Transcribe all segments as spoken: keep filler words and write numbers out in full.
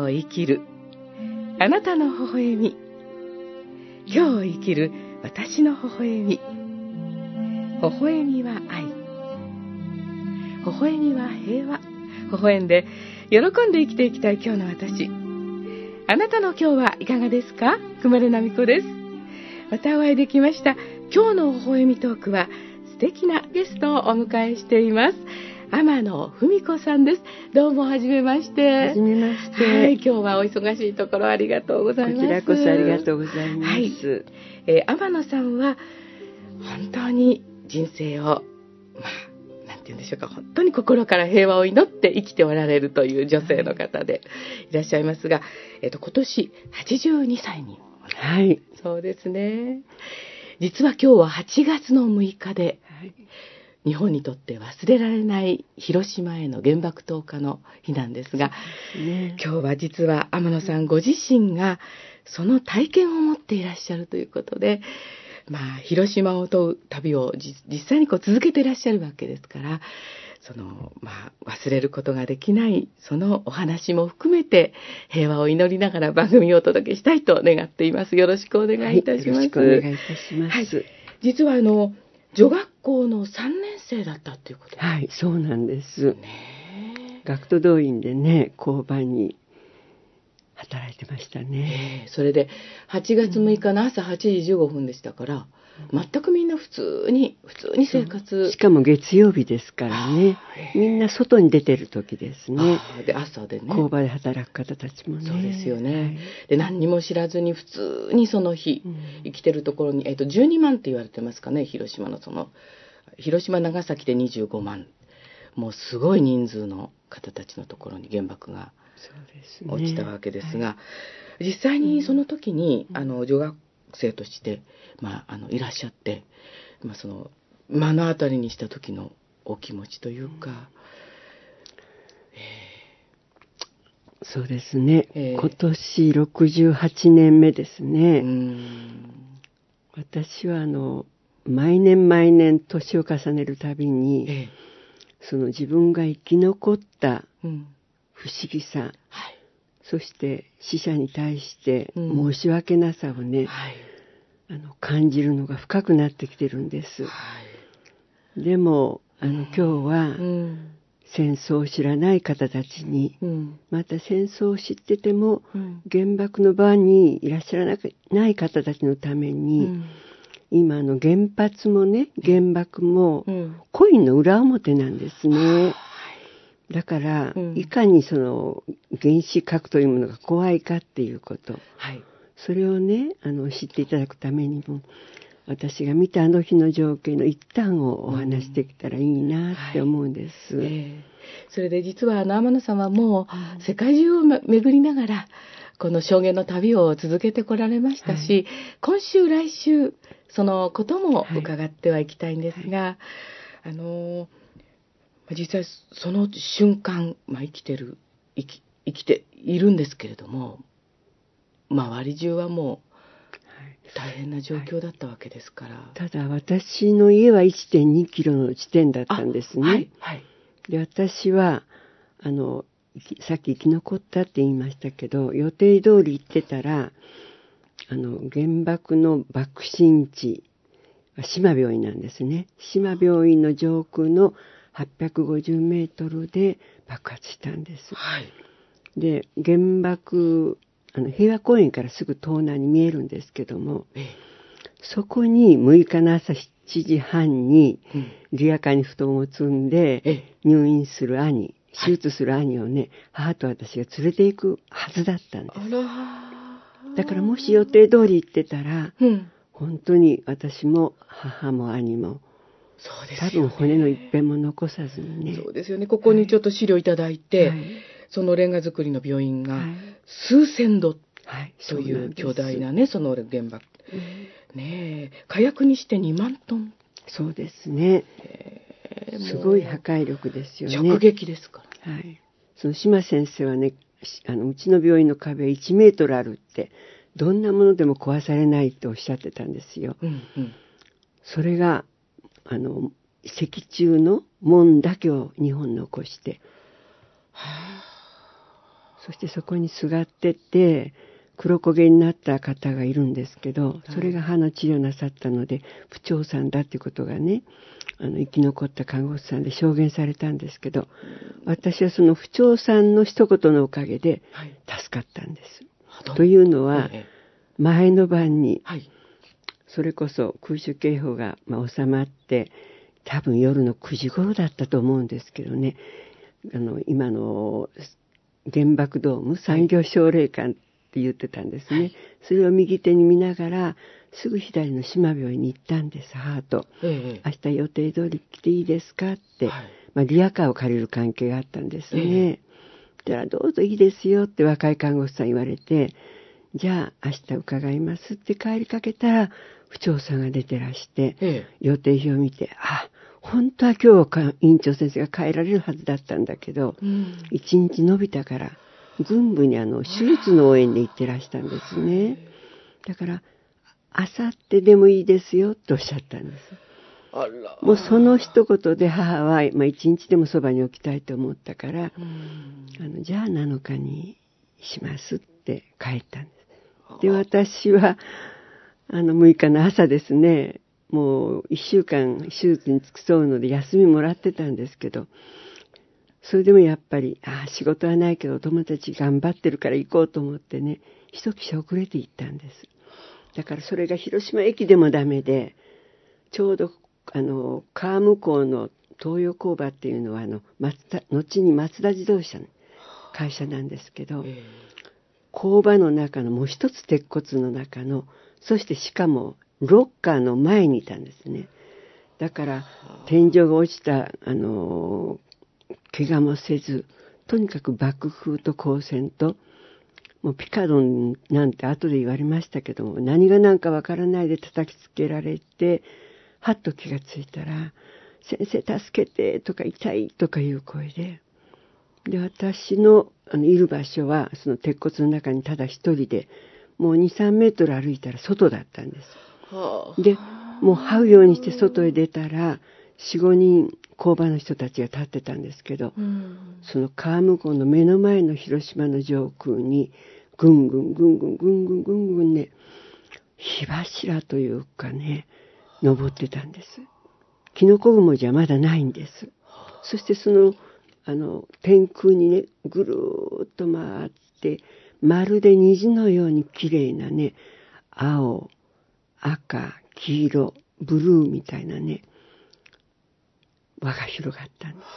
を生きるあなたの微笑み、今日を生きる私の微笑み。微笑みは愛、微笑みは平和。微笑んで喜んで生きていきたい今日の私。あなたの今日はいかがですか？熊根奈美子です。またお会いできました。今日の微笑みトークは素敵なゲストをお迎えしています。天野文子さんです。どうもはじめまして。 はじめまして。 はい、今日はお忙しいところありがとうございます。 こちらこそありがとうございます。はい、 えー、天野さんは本当に人生を、まあ、なんて言うんでしょうか、本当に心から平和を祈って生きておられるという女性の方でいらっしゃいますが、えーと、今年はちじゅうにさいに。 はい。 そうですね。実は今日ははちがつのむいかで、はい、日本にとって忘れられない広島への原爆投下の日なんですが、ね、今日は実は天野さんご自身がその体験を持っていらっしゃるということで、まあ、広島を問う旅を実際にこう続けていらっしゃるわけですから、その、まあ、忘れることができないそのお話も含めて平和を祈りながら番組をお届けしたいと願っています。よろしくお願いいたします。はい、よろしくお願いいたします。はい、 実はあの女学校のさんねんせいだったっていうことです。 はい、そうなんです。ね、学徒動員でね、交番に働いてましたね。 えー、それではちがつむいかの朝はちじじゅうごふんでしたから、うん、全くみんな普通に普通に生活。 しかも月曜日ですからね、みんな外に出てる時ですね。 で朝でね、 工場で働く方たちもね。 そうですよね。はい、で何にも知らずに普通にその日、うん、生きてるところに、えーと、じゅうにまんって言われてますかね、広島のその広島長崎でにじゅうごまん、もうすごい人数の方たちのところに原爆が落ちたわけですが、はい、実際にその時に、うん、あの女学生として、まあ、あのいらっしゃって、まあ、その目の当たりにした時のお気持ちというか、うん、 えー、そうですね、えー、今年ろくじゅうはちねんめですね。うん、私はあの毎年毎年年を重ねるたびに、えー、その自分が生き残った不思議さ、うん、はい、そして死者に対して申し訳なさをね、うん、はい、あの感じるのが深くなってきてるんです。はい、でもあの、うん、今日は、うん、戦争を知らない方たちに、うん、また戦争を知ってても、うん、原爆の場にいらっしゃらない方たちのために、うん、今の原発もね、原爆もコインの裏表なんですね。だから、うん、いかにその原子核というものが怖いかっていうこと、はい、それをね、あの知っていただくためにも、私が見たあの日の情景の一端をお話しできたらいいなって思うんです。うん、はい、 えー、それで実は天野さんはもう世界中を巡りながらこの証言の旅を続けてこられましたし、はい、今週来週そのことも伺ってはいきたいんですが、はい、あの実際その瞬間、まあ、生きてる生き、生きているんですけれども、周り中はもう大変な状況だったわけですから、はい、 ただ私の家は いってんにキロの地点だったんですね。はいはい、で私はあのさっき生き残ったって言いましたけど、予定通り行ってたら、あの原爆の爆心地は志摩病院なんですね。志摩病院の上空のはっぴゃくごじゅうメートルで爆発したんです。はい、で原爆あの平和公園からすぐ東南に見えるんですけども、ええ、そこにむいかの朝しちじはんにリヤカーに布団を積んで入院する兄、手術する兄をね、母と私が連れて行くはずだったんです。あら、だからもし予定通り行ってたら、うん、本当に私も母も兄もそうですよね、多分骨の一片も残さずにね。 そうですよね。ここにちょっと資料いただいて、はい、そのレンガ造りの病院が数千度という巨大なね、その原爆、うん、ねえ、火薬にしてにまんトン。 そうですね。えー、すごい破壊力ですよね。 直撃ですから。 はい。その島先生はね、あのうちの病院の壁はいちメートルあるって、どんなものでも壊されないっておっしゃってたんですよ。うんうん、それがあの石柱の門だけをにほん残して、はあ、 そしてそこにすがってって黒焦げになった方がいるんですけど、それが歯の治療なさったので不調さんだっていうことがね、あの生き残った看護師さんで証言されたんですけど、私はその不調さんの一言のおかげで助かったんです、はい、というのは、前の晩に、はい、それこそ空襲警報がまあ収まって多分夜のくじ頃だったと思うんですけどね、あの今の原爆ドーム産業奨励館って言ってたんですね、はい、それを右手に見ながらすぐ左の島病院に行ったんです、母と、ええ、明日予定通り来ていいですかって、はい、まあ、リアカーを借りる関係があったんですね、ええ、だからどうぞいいですよって若い看護師さん言われて、じゃあ明日伺いますって帰りかけたら不調さんが出てらして、ええ、予定表を見て、あ、本当は今日院長先生が帰られるはずだったんだけど、うん、一日延びたから軍部にあの手術の応援で行ってらしたんですね。だからあさってでもいいですよとおっしゃったんです。あら、もうその一言で母は、まあ、一日でもそばに置きたいと思ったから、うん、あのじゃあなのかにしますって帰ったんです。で、私はあのむいかの朝ですね、もういっしゅうかん手術に付き添うので休みもらってたんですけど、それでもやっぱり、ああ仕事はないけど友達頑張ってるから行こうと思ってね、一口遅れて行ったんです。だからそれが広島駅でもダメで、ちょうどあの川向こうの東洋工場っていうのはあの松田後に松田自動車の会社なんですけど、工場の中のもう一つ鉄骨の中の、そしてしかもロッカーの前にいたんですね。だから天井が落ちたあの怪我もせず、とにかく爆風と光線と、もうピカドンなんて後で言われましたけども、何が何かわからないで叩きつけられて、はっと気がついたら、先生助けてとか痛いとかいう声で、で私のあのいる場所はその鉄骨の中にただ一人で、もうに、さんメートル歩いたら外だったんです。で、もう這うようにして外へ出たら、よん、ごにん工場の人たちが立ってたんですけど、うん、その川向こうの目の前の広島の上空にぐんぐんぐんぐんぐんぐんぐんぐんね、火柱というかね、登ってたんです。キノコ雲じゃまだないんです。そしてそのあの天空にね、ぐるーっと回って、まるで虹のように綺麗なね、青、赤、黄色、ブルーみたいなね、輪が広がったんです。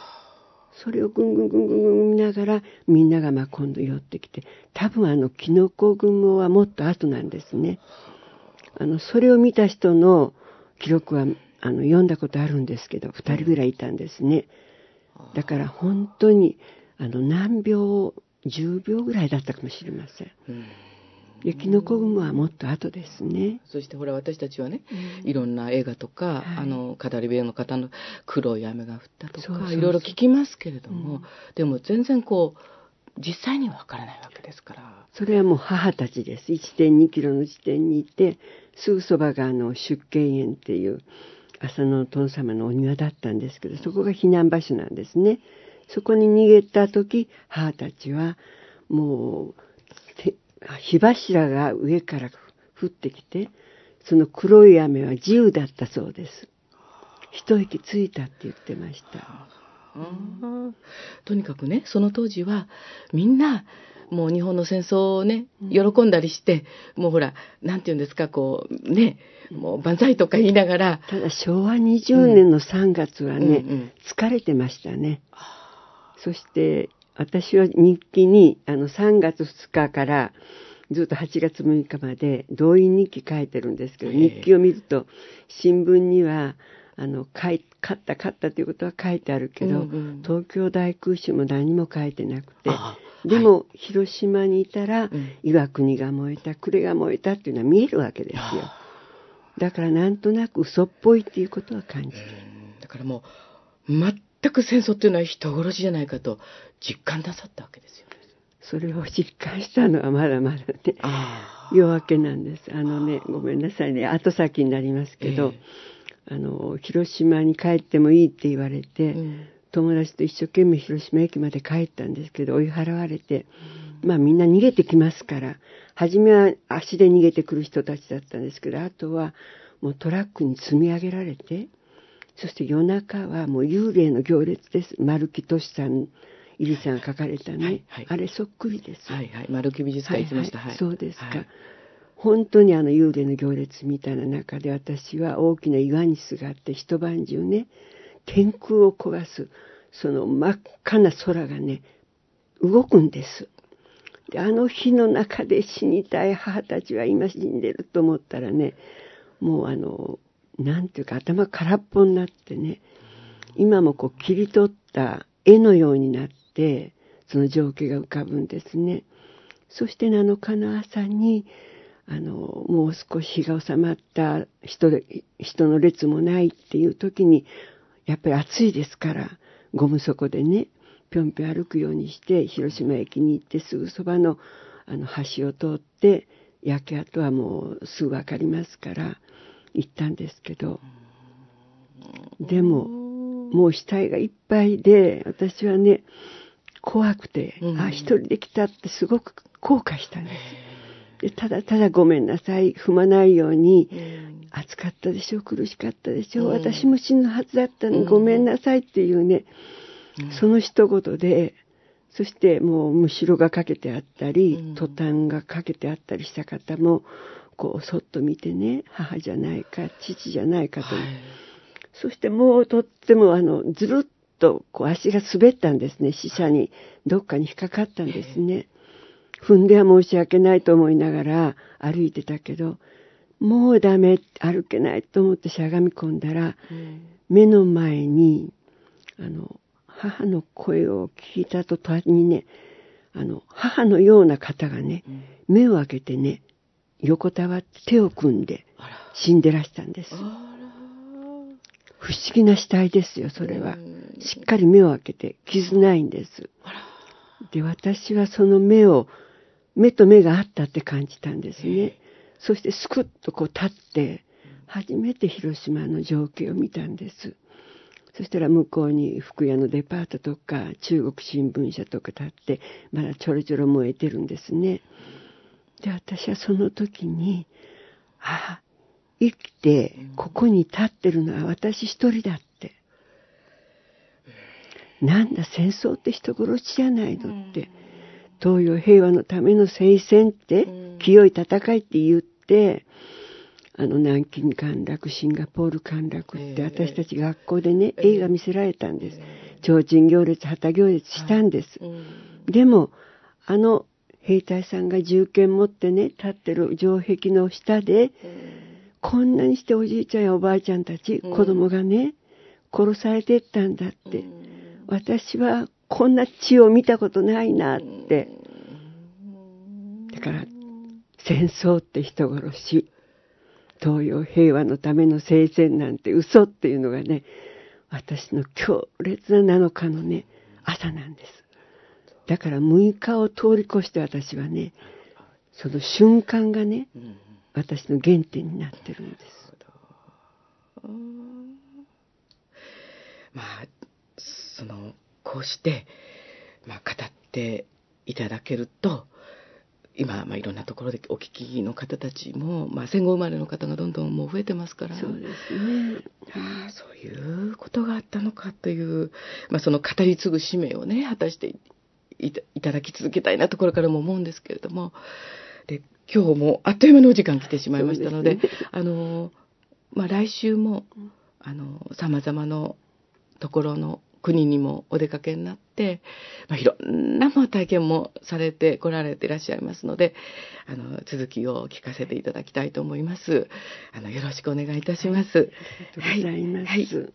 それをぐんぐんぐんぐんぐん見ながら、みんながまあ今度寄ってきて、多分あのキノコ雲はもっと後なんですね。あのそれを見た人の記録はあの読んだことあるんですけど、ふたりぐらいいたんですね。だから本当にあの何秒、じゅうびょうぐらいだったかもしれません。うん、でキノコ雲はもっと後ですね。 そしてほら私たちはね、うん、いろんな映画とか、はい、あの語り部の方の黒い雨が降ったとか、そうそうそう、いろいろ聞きますけれども、うん、でも全然こう実際にはわからないわけですから。 それはもう母たちです。いってんにキロの地点にいて、すぐそばがあの出見園っていう浅野殿様のお庭だったんですけど、そこが避難場所なんですね。そこに逃げた時、母たちはもう火柱が上から降ってきて、その黒い雨は自由だったそうです。一息ついたって言ってました。 うん、とにかくね、その当時はみんなもう日本の戦争をね喜んだりして、うん、もうほらなんて言うんですか、こうね、もう万歳とか言いながら。 ただしょうわにじゅうねんのさんがつはね、うんうん、疲れてましたね。そして私は日記にあのさんがつふつかからずっとはちがつむいかまで動員日記書いてるんですけど、日記を見ると新聞にはあの勝った勝ったということは書いてあるけど、うんうん、東京大空襲も何も書いてなくて、でも、はい、広島にいたら、うん、岩国が燃えた、呉が燃えたっていうのは見えるわけですよ。だからなんとなく嘘っぽいっていうことは感じてる。 だからもう全く戦争っていうのは人殺しじゃないかと実感なさったわけですよ。 それを実感したのはまだまだね、夜明けなんです。あのね、ごめんなさいね、後先になりますけど、えー、あの広島に帰ってもいいって言われて、うん、友達と一生懸命広島駅まで帰ったんですけど、追い払われて、 まあみんな逃げてきますから、初めは足で逃げてくる人たちだったんですけど、あとはもうトラックに積み上げられて、そして夜中はもう幽霊の行列です。丸木俊さん、イリさんが書かれたね、はいはい、あれそっくりです。 はいはい、丸木美術館行きました。 はいはい、そうですか。はい、本当にあの幽霊の行列みたいな中で、私は大きな岩にすがって一晩中ね、天空を焦がすその真っ赤な空がね、動くんです。で、あの日の中で死にたい母たちは今死んでると思ったらね、もうあのなんていうか頭空っぽになってね、今もこう切り取った絵のようになってその情景が浮かぶんですね。そしてなのかの朝にあのもう少し日が収まった人で人の列もないっていう時に、やっぱり暑いですからゴム底でねぴょんぴょん歩くようにして広島駅に行って、すぐそばのあの橋を通って焼け跡はもうすぐ分かりますから行ったんですけど、でももう死体がいっぱいで、私はね怖くて、うん、あ一人で来たってすごく後悔したんです。でただただごめんなさい、踏まないように、うん、暑かったでしょ、苦しかったでしょ、うん、私も死ぬはずだったのにごめんなさいっていうね、うん、その一言で、そしてもうむしろがかけてあったり、うん、トタンがかけてあったりした方もこうそっと見てね、母じゃないか父じゃないかと、はい、そしてもうとってもあのずるっとこう足が滑ったんですね。死者にどっかに引っかかったんですね。踏んでは申し訳ないと思いながら歩いてたけど、もうダメ、歩けないと思ってしゃがみ込んだら、うん、目の前にあの母の声を聞いたとたにね、あの母のような方がね、うん、目を開けてね、横たわって手を組んで死んでらしたんです。不思議な死体ですよ、それは。しっかり目を開けて傷ないんです。で、私はその目を、目と目があったって感じたんですね。そしてスクッとこう立って、初めて広島の情景を見たんです。そしたら向こうに福屋のデパートとか中国新聞社とか立って、まだちょろちょろ燃えてるんですね。で、私はその時に、ああ、生きてここに立ってるのは私一人だって。なんだ戦争って人殺しじゃないのって。東洋平和のための聖戦って清い戦いって言って、あの南京陥落、シンガポール陥落って私たち学校でね、映画見せられたんです。提灯行列、旗行列したんです。でも、あの兵隊さんが銃剣持ってね、立ってる城壁の下で、こんなにしておじいちゃんやおばあちゃんたち、子供がね、殺されてったんだって。私はこんな血を見たことないなって。だから、戦争って人殺し、東洋平和のための聖戦なんて嘘っていうのがね、私の強烈ななのかのね、朝なんです。だからむいかを通り越して私はね、その瞬間がね、私の原点になってるんです。 まあそのこうして、まあ、語っていただけると、今、まあ、いろんなところでお聞きの方たちも、まあ、戦後生まれの方がどんどんもう増えてますから、 そうですね、 ああそういうことがあったのかという、まあ、その語り継ぐ使命をね果たしてい た, いただき続けたいなところからも思うんですけれども、で今日もあっという間にお時間来てしまいましたの で, で、ね、あのまあ、来週もさまざまなところの国にもお出かけになって、まあ、いろんな体験もされてこられていらっしゃいますので、あの続きを聞かせていただきたいと思います。あのよろしくお願いいたします。はい、 ありがとうございます。はいはい、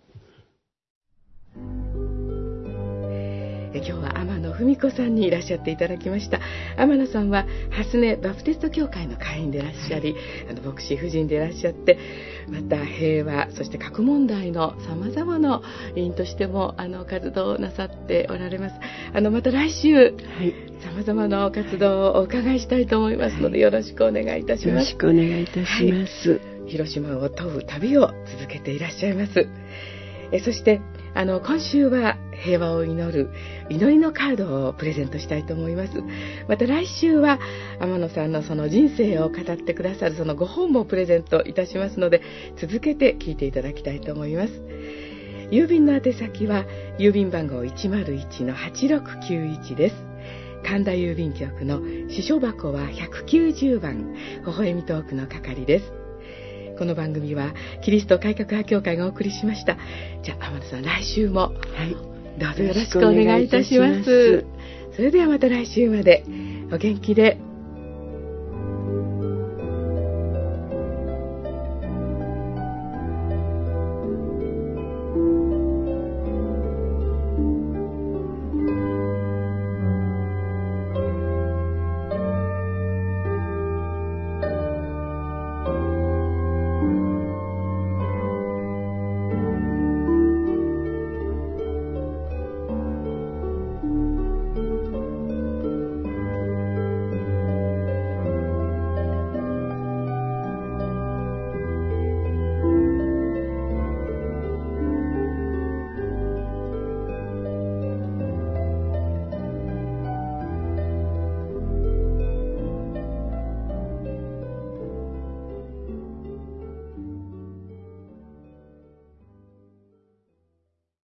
今日は天野文子さんにいらっしゃっていただきました。天野さんは蓮根バプテスト教会の会員でいらっしゃり、あの牧師夫人でいらっしゃって、また平和そして核問題のさまざまな委員としてもあの活動をなさっておられます。あのまた来週さまざまな活動をお伺いしたいと思いますので、よろしくお願いいたします。よろしくお願いいたします。 はい、広島を問う旅を続けていらっしゃいます。えそしてあの今週は平和を祈る祈りのカードをプレゼントしたいと思います。また来週は天野さんのその人生を語ってくださるそのご本もプレゼントいたしますので、続けて聞いていただきたいと思います。郵便の宛先は郵便番号 いちまるいちのはちろくきゅういち です。神田郵便局の支所箱はひゃくきゅうじゅうばん、微笑みトークの係です。この番組はキリスト改革派協会がお送りしました。じゃあ天野さん、来週も、はい、どうぞよろしくお願いいたします。それではまた来週までお元気で